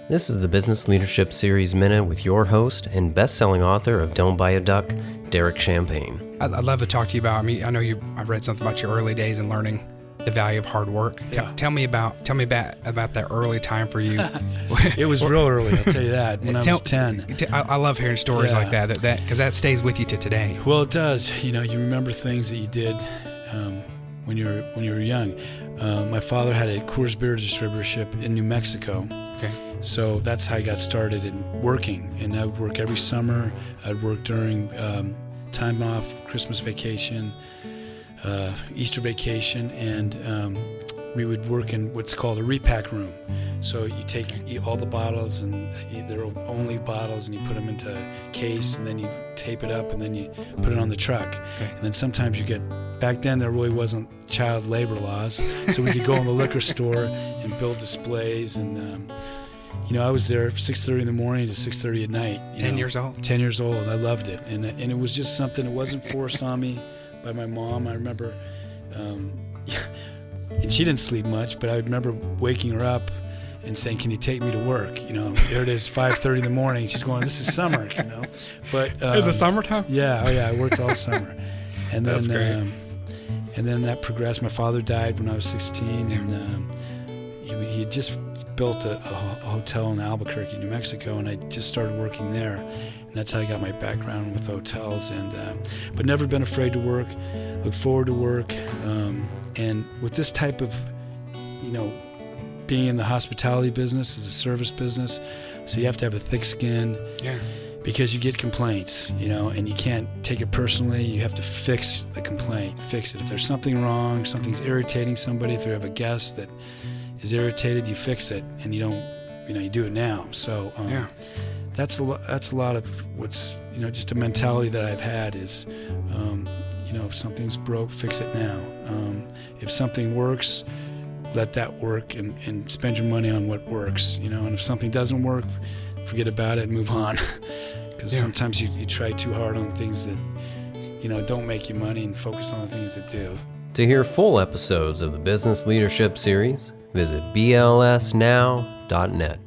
This is the Business Leadership Series Minute with your host and best-selling author of Don't Buy a Duck, Derek Champagne. I'd love to talk to you about, I know I read something about your early days and learning the value of hard work. Yeah. Tell me about that early time for you. It was real early, I'll tell you that, when I was 10. I love hearing stories like that because that stays with you to today. Well, it does. You remember things that you did when you were young. My father had a Coors Beer distributorship in New Mexico. Okay. So that's how I got started in working. And I would work every summer. I'd work during time off, Christmas vacation, Easter vacation, and we would work in what's called a repack room. So you take all the bottles, and they're only bottles, and you put them into a case, and then you tape it up, and then you put it on the truck. Okay. And then sometimes back then there really wasn't child labor laws, so we could go in the liquor store and build displays, and I was there 6:30 in the morning to 6:30 at night. 10 years old? 10 years old. I loved it. And it was just something that wasn't forced on me by my mom. I remember, and she didn't sleep much, but I remember waking her up and saying, "Can you take me to work?" There it is, 5:30 in the morning. She's going, "This is summer," But in the summertime? Yeah, I worked all summer. And That's great. And then that progressed. My father died when I was 16, and he had just built a hotel in Albuquerque, New Mexico, and I just started working there. And that's how I got my background with hotels. But never been afraid to work, look forward to work. And with this type of, being in the hospitality business is a service business, so you have to have a thick skin. Yeah. Because you get complaints, and you can't take it personally. You have to fix the complaint, fix it. If there's something wrong, something's irritating somebody, if you have a guest that is irritated, you fix it, and you don't, you do it now. So that's a lot of what's, just a mentality that I've had is, if something's broke, fix it now. If something works, let that work and spend your money on what works, and if something doesn't work, forget about it and move on. Because sometimes you try too hard on things that, don't make you money, and focus on the things that do. To hear full episodes of the Business Leadership Series, visit blsnow.net.